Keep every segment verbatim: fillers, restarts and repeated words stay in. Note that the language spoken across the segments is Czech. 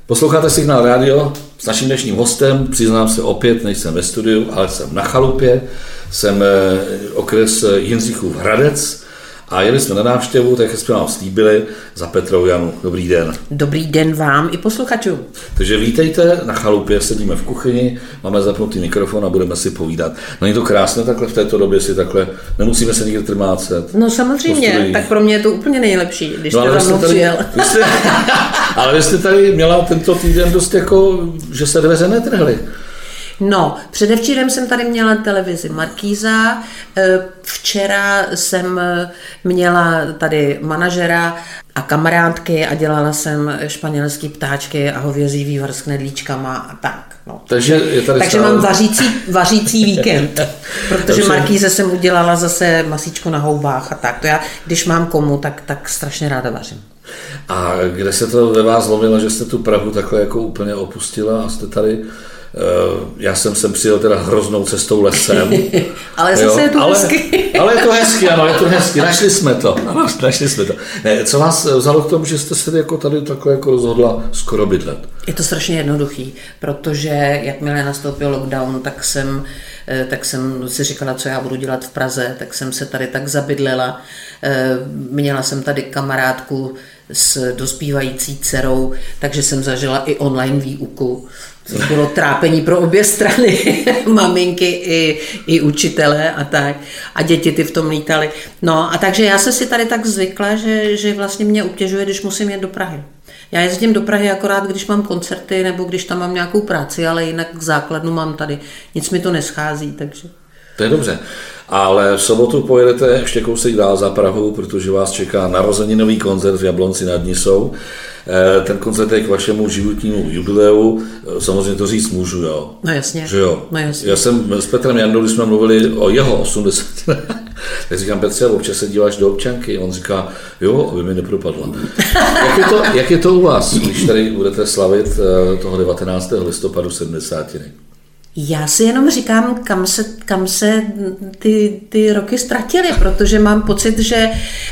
Posloucháte Signál Radio s naším dnešním hostem, přiznám se opět, nejsem ve studiu, ale jsem na chalupě, jsem okres Jindřichův Hradec a jeli jsme na návštěvu, tak jsme vám slíbili, za Petrou Janu. Dobrý den. Dobrý den vám i posluchačům. Takže vítejte na chalupě, sedíme v kuchyni, máme zapnutý mikrofon a budeme si povídat. No je to krásné takhle v této době si takhle, nemusíme se nikde trmácet. No samozřejmě, tak pro mě je to úplně nejlepší, když no, jste za mnou přijel. Vy jste, ale vy jste tady měla tento týden dost jako, že se dveře netrhly. No, předevčírem jsem tady měla televizi Markíza, včera jsem měla tady manažera a kamarádky a dělala jsem španělský ptáčky a hovězí vývar s knedlíčkama a tak. No. Takže, je tady Takže stále... mám vařící, vařící víkend, protože Takže... Markíze jsem udělala zase masíčko na houbách a tak. To já, když mám komu, tak, tak strašně ráda vařím. A kde se to ve vás zlomilo, že jste tu Prahu takhle jako úplně opustila a jste tady... Já jsem sem přijel teda hroznou cestou lesem. Ale zase jo? je to ale, hezky. Ale je to hezky, ano, je to hezky. Našli jsme to. Ano, našli jsme to. Ne, co vás vzalo k tomu, že jste se jako tady takhle jako rozhodla skoro bydlet? Je to strašně jednoduchý, protože jakmile nastoupil lockdown, tak jsem, tak jsem si říkala, co já budu dělat v Praze, tak jsem se tady tak zabydlela. Měla jsem tady kamarádku s dospívající dcerou, takže jsem zažila i online výuku. To bylo trápení pro obě strany, maminky i, i učitele a tak. A děti ty v tom lítaly. No a takže já jsem si tady tak zvykla, že, že vlastně mě obtěžuje, když musím jet do Prahy. Já jezdím do Prahy akorát, když mám koncerty nebo když tam mám nějakou práci, ale jinak základnu mám tady. Nic mi to neschází, takže... To je dobře. Ale v sobotu pojedete ještě kousek dál za Prahu, protože vás čeká narozeninový koncert v Jablonci nad Nisou. Ten koncert je k vašemu životnímu jubileu. Samozřejmě to říct můžu, jo? No jasně. Že jo? No jasně. Já jsem s Petrem Jandou, když jsme mluvili o jeho osmdesáti, tak říkám, Petře, občas se díváš do občanky. On říká, jo, aby mi nepropadla. jak, je to, jak je to u vás, když tady budete slavit toho devatenáctého listopadu sedmdesátiny? Já si jenom říkám, kam se, kam se ty, ty roky ztratily, protože mám pocit, že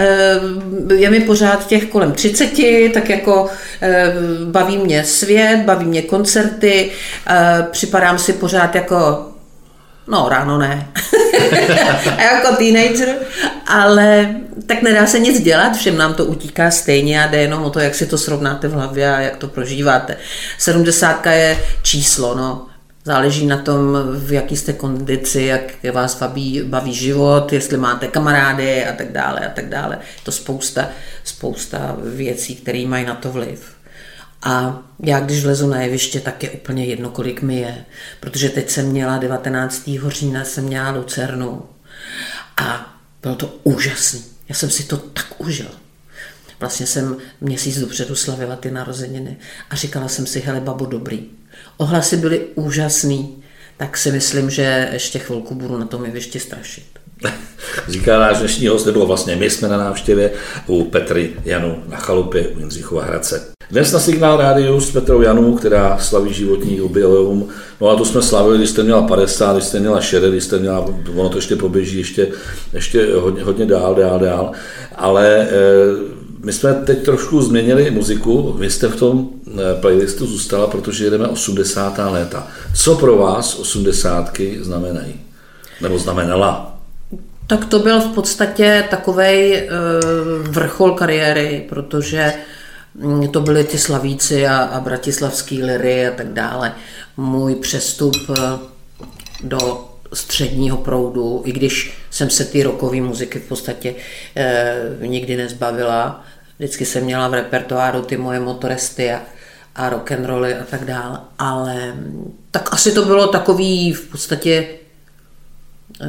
je mi pořád těch kolem třiceti, tak jako baví mě svět, baví mě koncerty, připadám si pořád jako, no ráno ne, jako teenager, ale tak nedá se nic dělat, všem nám to utíká stejně a jde jenom o to, jak si to srovnáte v hlavě a jak to prožíváte. Sedmdesátka je číslo, no. Záleží na tom, v jaký jste kondici, jak vás baví, baví život, jestli máte kamarády a tak dále a tak dále. To spousta, spousta věcí, které mají na to vliv. A já, když vlezu na jeviště, tak je úplně jedno, kolik mi je. Protože teď jsem měla devatenáctého října, jsem měla Lucernu. A bylo to úžasný. Já jsem si to tak užila. Vlastně jsem měsíc dopředu slavila ty narozeniny a říkala jsem si, hele babo, dobrý. Ohlasy byly úžasný, tak si myslím, že ještě chvilku budu na tom jevišti strašit. Říká náš dnešní host, nebo vlastně my jsme na návštěvě u Petry Janu na chalupě u Jindřichova Hradce. Dnes na Signál Rádiu s Petrou Janou, která slaví životní jubileum. No a to jsme slavili, když jste měla padesát, když jste měla šedesát, když jste měla, ono to ještě poběží ještě, ještě hodně, hodně dál, dál, dál. Ale e, my jsme teď trošku změnili muziku, vy jste v tom playlistu zůstala, protože jedeme osmdesátá léta. Co pro vás osmdesátky znamenají? Nebo znamenala? Tak to byl v podstatě takovej vrchol kariéry, protože to byly ty Slavíci a, a bratislavský liry a tak dále. Můj přestup do středního proudu, i když jsem se ty rockové muziky v podstatě eh, nikdy nezbavila. Vždycky jsem měla v repertoáru ty moje Motoresty a, a rock'n'rolly a tak dále. Ale tak asi to bylo takový v podstatě eh,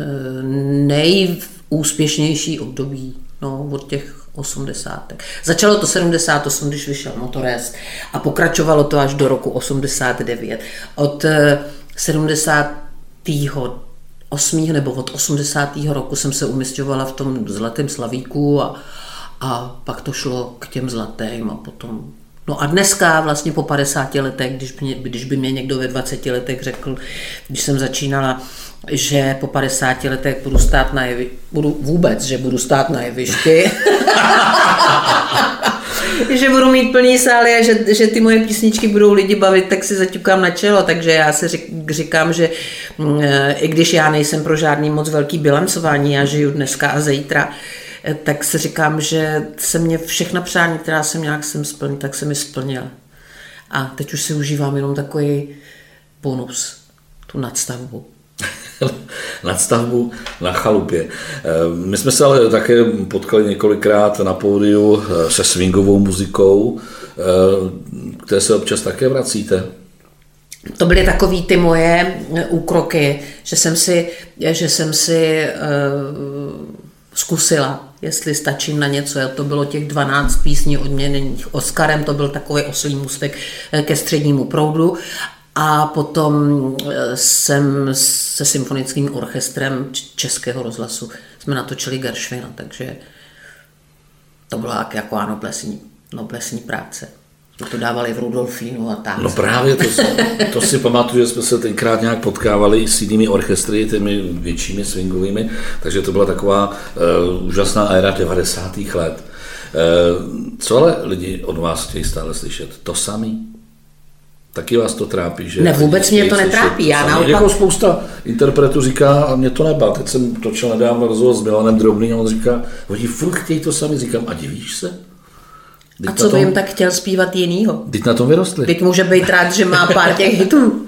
nejúspěšnější období, no, od těch osmdesátek. Začalo to sedmdesát osm, když vyšel Motorest a pokračovalo to až do roku osmdesát devět. Od eh, sedmdesátého osmého nebo od osmdesátého roku jsem se umisťovala v tom zlatém slavíku a, a pak to šlo k těm zlatým a potom... No a dneska vlastně po padesáti letech, když, mě, když by mě někdo ve dvaceti letech řekl, když jsem začínala, že po padesáti letech budu stát na jevi, budu vůbec, že budu stát na jevišti, že budu mít plný sály a že, že ty moje písničky budou lidi bavit, tak si zaťukám na čelo, takže já si říkám, že i když já nejsem pro žádný moc velký bilancování, já žiju dneska a zítra, tak si říkám, že se mě všechna přání, která jsem nějak jsem splnil, tak se mi splnila. A teď už si užívám jenom takový bonus, tu nadstavbu. Nadstavbu na chalupě. My jsme se ale také potkali několikrát na pódiu se swingovou muzikou, které se občas také vracíte. To byly takový ty moje úkroky, že jsem si, že jsem si uh, zkusila, jestli stačím na něco. To bylo těch dvanáct písní odměněných Oscarem, to byl takový oslý můstek ke střednímu proudu. A potom jsem se symfonickým orchestrem Českého rozhlasu jsme natočili Gershwina, takže to byla jako noblesní, noblesní práce. Jsme to dávali v Rudolfínu a tak. No právě, to, to si pamatuju, že jsme se tenkrát nějak potkávali s jinými orchestry, těmi většími swingovými, takže to byla taková uh, úžasná éra devadesátých let. Uh, co ale lidi od vás chtějí stále slyšet? To samý? Taky vás to trápí, že? Ne, vůbec mě to netrápí. Já naopak... Jako spousta interpretů říká, a mě to nebá. Teď jsem točil nedávno rozhovor s Milanem Drobným a on říká, oni furt chtějí to sami. Říkám, a divíš se? Teď a co by jim tak chtěl zpívat jinýho? Teď na tom vyrostli. Teď může být rád, že má pár těch hitů.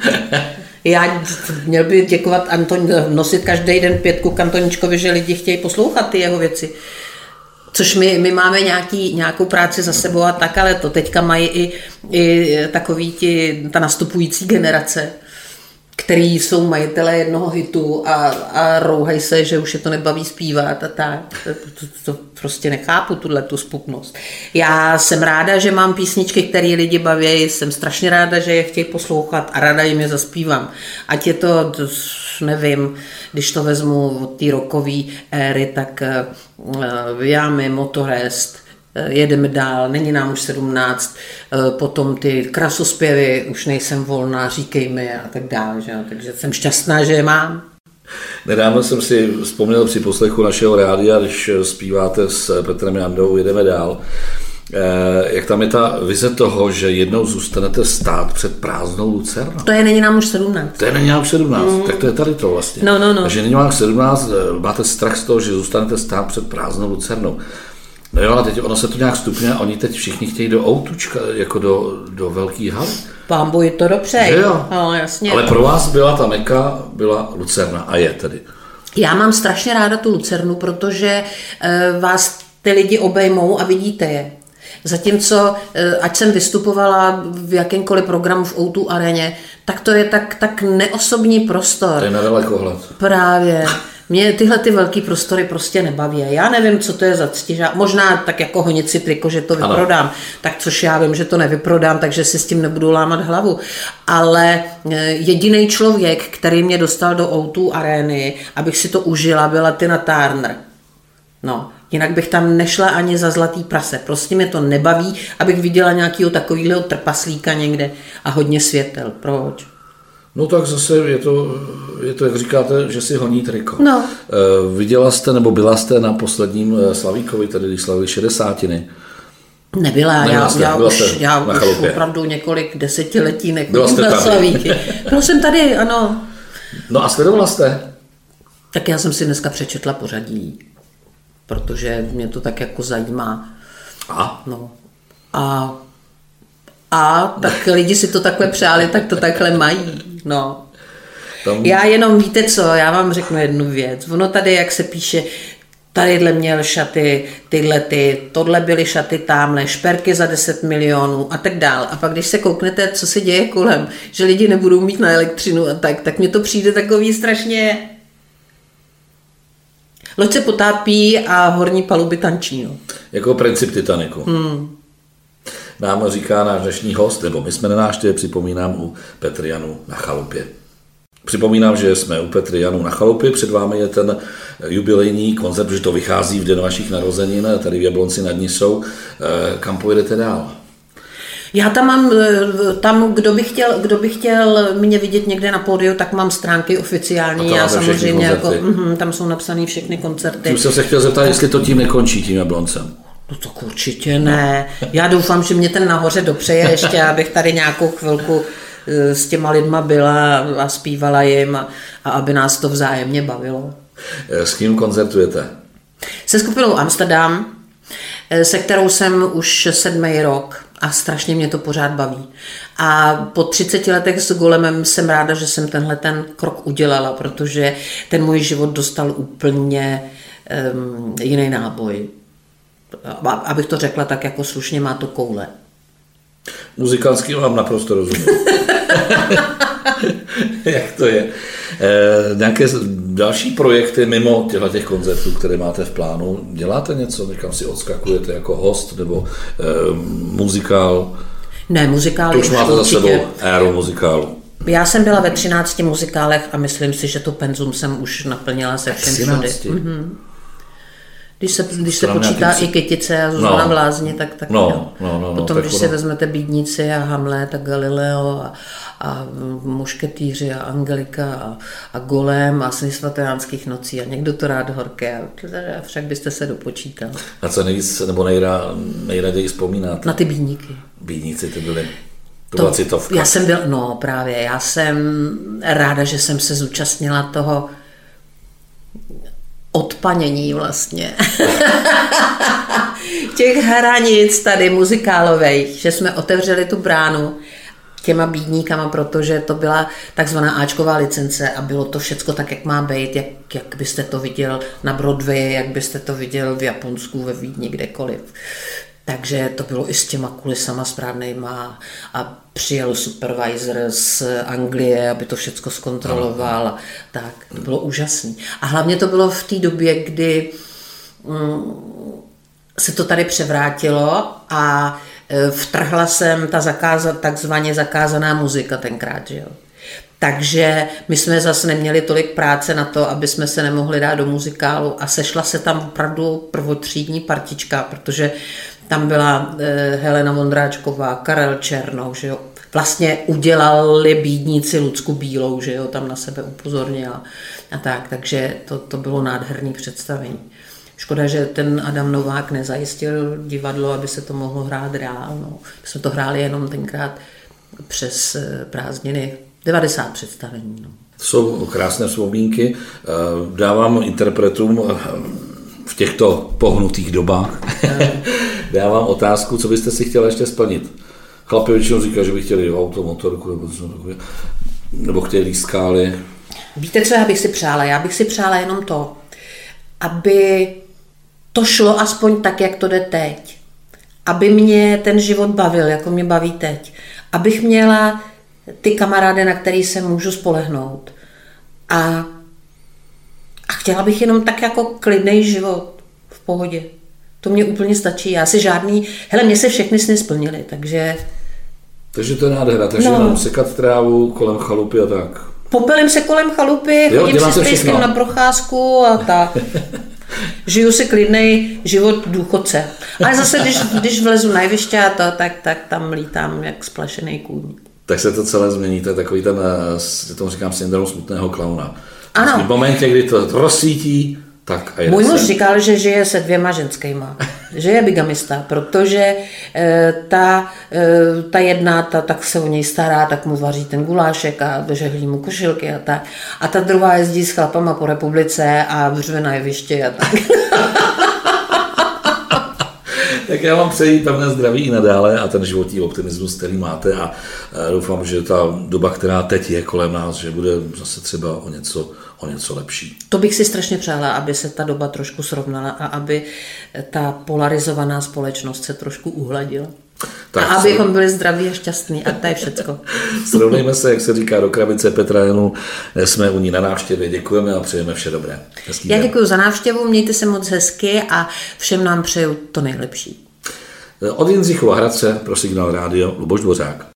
Já měl by děkovat Anton, nosit každý den pětku k Antoničkovi, že lidi chtějí poslouchat ty jeho věci. Což my, my máme nějaký, nějakou práci za sebou a tak, ale to teďka mají i, i takový ti, ta nastupující generace, který jsou majitelé jednoho hitu a, a rouhají se, že už je to nebaví zpívat a tak. To, to, to prostě nechápu, tuhle tu spupnost. Já jsem ráda, že mám písničky, které lidi baví, jsem strašně ráda, že je chtějí poslouchat a ráda jim je zaspívám. Ať je to, nevím, když to vezmu od té rockové éry, tak uh, Jámy, Motorest, jedeme dál, není nám už sedmnáct, potom ty krasospěvy, už nejsem volná, říkej mi a tak dále, že? Takže jsem šťastná, že je mám. Nedávno jsem si vzpomněl při poslechu našeho rádia, když zpíváte s Petrem Jandou Jedeme dál, jak tam je ta vize toho, že jednou zůstanete stát před prázdnou lucernou. To je není nám už sedmnáct. To je není nám už sedmnáct, mm. tak to je tady to vlastně. No, no, no. Takže není nám už sedmnáct, máte strach z toho, že zůstanete stát před prázdnou lucernou. No jo, ale teď ono se to nějak stupně a oni teď všichni chtějí do outučka, jako do, do velký haly. Pán Bůh, je to dobře. Že jo? No, jasně. Ale pro vás byla ta Meka, byla lucerna a je tedy. Já mám strašně ráda tu lucernu, protože uh, vás ty lidi obejmou a vidíte je. Zatímco, uh, ať jsem vystupovala v jakémkoliv programu v ó dva aréně, tak to je tak, tak neosobní prostor. To je na dalekohled. Právě. Mě tyhle ty velký prostory prostě nebaví. Já nevím, co to je za ctižák. Možná tak jako honit si triko, že to vyprodám. Ano. Tak což já vím, že to nevyprodám, takže si s tím nebudu lámat hlavu. Ale jediný člověk, který mě dostal do ó dva arény, abych si to užila, byla Tina Turner. No, jinak bych tam nešla ani za zlatý prase. Prostě mě to nebaví, abych viděla nějakého takového trpaslíka někde a hodně světel. Proč? No tak zase je to, je to, jak říkáte, že si honí triko. No. E, viděla jste, nebo byla jste na posledním Slavíkovi, tady když slavili šedesátiny? Nebyla, Nebyla já, jste, já, už, já už opravdu několik desetiletí nechodím na Slavíky. Byl jsem tady, ano. No a sledovala jste? Tak já jsem si dneska přečetla pořadí, protože mě to tak jako zajímá. A? No. A A tak lidi si to takhle přáli, tak to takhle mají. No. Tam... Já jenom, víte co, já vám řeknu jednu věc. Ono tady, jak se píše, tadyhle měl šaty, tyhle ty, tohle byly šaty tamhle, šperky za deset milionů a tak dál. A pak když se kouknete, co se děje kolem, že lidi nebudou mít na elektřinu a tak, tak mně to přijde takový strašně... Loď se potápí a horní paluby tančí. No. Jako princip Titaniku. Hmm. Nám říká náš dnešní host, nebo my jsme na návštěvě, připomínám, u Petry Janů na chalupě. Připomínám, že jsme u Petry Janů na chalupě, před vámi je ten jubilejní koncert, protože to vychází v den vašich narozenin, tady v Jablonci nad Nisou. Kam pojedete dál? Já tam mám, tam kdo by chtěl, kdo by chtěl mě vidět někde na pódiu, tak mám stránky oficiální. Já samozřejmě jako, mm, tam jsou napsané všechny koncerty. Tím jsem se chtěl zeptat, jestli to tím nekončí, tím Jabloncem. No tak určitě ne. Já doufám, že mě ten nahoře dopřeje ještě, abych tady nějakou chvilku s těma lidma byla a zpívala jim a, a aby nás to vzájemně bavilo. S kým koncertujete? Se skupinou Amsterdam, se kterou jsem už sedmý rok a strašně mě to pořád baví. A po třiceti letech s Golemem jsem ráda, že jsem tenhle ten krok udělala, protože ten můj život dostal úplně um, jiný náboj. Abych to řekla tak jako slušně, má to koule. Muzikalsky vám naprosto rozumím. Jak to je? E, nějaké další projekty mimo těch koncertů, které máte v plánu? Děláte něco? Někam si odskakujete jako host nebo e, muzikál? Ne, muzikál. To už máte za sebou éru muzikálu. Já jsem byla ve třinácti muzikálech a myslím si, že to penzum jsem už naplnila se všem všude. Mhm. Když se, když se počítá i Kytice a Zuzana no. v Lázni, tak tak no, jo. No, no, no, Potom, tak když ono... si vezmete Bídníci a Hamlet a Galileo a, a Mušketýři a Angelika a, a Golem a Sny svatého nocí a někdo to rád horké. A však byste se dopočítal. Na co nejvíc, nebo nejra, nejraději vzpomínáte? Na ty Bídníky. Bídníci ty byly. To byla citovka. Já jsem byl, no právě, já jsem ráda, že jsem se zúčastnila toho odpanění vlastně. Těch hranic tady muzikálových, že jsme otevřeli tu bránu těma Bídníkama, protože to byla takzvaná áčková licence a bylo to všecko tak, jak má být, jak, jak byste to viděl na Broadway, jak byste to viděl v Japonsku, ve Vídni, kdekoliv. Takže to bylo i s těma kulisama správnejma a přijel supervisor z Anglie, aby to všecko zkontroloval a tak. To bylo úžasné. A hlavně to bylo v té době, kdy mm, se to tady převrátilo a e, vtrhla jsem ta zakáza, takzvaně zakázaná muzika tenkrát, že jo. Takže my jsme zase neměli tolik práce na to, aby jsme se nemohli dát do muzikálu a sešla se tam opravdu prvotřídní partička, protože tam byla eh, Helena Vondráčková, Karel Černou, že jo. Vlastně udělali Bídníci Lucku Bílou, že jo, tam na sebe upozornila a tak, takže to, to bylo nádherný představení. Škoda, že ten Adam Novák nezajistil divadlo, aby se to mohlo hrát dál, no. My jsme to hráli jenom tenkrát přes prázdniny, devadesát představení, no. To jsou krásné vzpomínky. Dávám interpretům v těchto pohnutých dobách dávám otázku, co byste si chtěla ještě splnit. Chlapi většinou říkají, že by chtěli auto, motorku nebo něco takové, nebo chtěli skály. Víte, co já bych si přála? Já bych si přála jenom to, aby to šlo aspoň tak, jak to jde teď. Aby mě ten život bavil, jako mě baví teď. Abych měla ty kamarády, na který se můžu spolehnout. A, a chtěla bych jenom tak jako klidnej život v pohodě. To mě úplně stačí. Já si žádný... Hele, mě se všechny sny splnily, takže... Takže to je nádhera. Takže no. Jenom sekat trávu kolem chalupy a tak. Popelím se kolem chalupy, jo, chodím se s pejskem na procházku a tak. Žiju si klidnej život důchodce. Ale zase, když, když vlezu na jeviště a to, tak, tak tam lítám jak splašený kůň. Tak se to celé změní. To je takový ten, já tomu říkám, syndrom smutného klauna. Ano. V momentě, kdy to rozsvítí, tak a můj muž říkal, že žije se dvěma ženskýma, že je bigamista, protože e, ta, e, ta jedna, ta, tak se o něj stará, tak mu vaří ten gulášek a žehlí mu košilky a tak. A ta druhá jezdí s chlapama po republice a vřve na jeviště a tak. Tak já vám přeji pevné zdraví i nadále a ten životní optimismus, který máte a doufám, že ta doba, která teď je kolem nás, že bude zase třeba o něco, o něco lepší. To bych si strašně přála, aby se ta doba trošku srovnala a aby ta polarizovaná společnost se trošku uhladila. Tak, a abychom byli zdraví a šťastní a to je všecko. Srovnejme se, jak se říká, do krabice Petra Janu. Jsme u ní na návštěvě, děkujeme a přejeme vše dobré. Hezký Já den. Děkuji za návštěvu, mějte se moc hezky a všem nám přeju to nejlepší. Od Jindřichova Hradce pro Signál rádio Luboš Dvořák.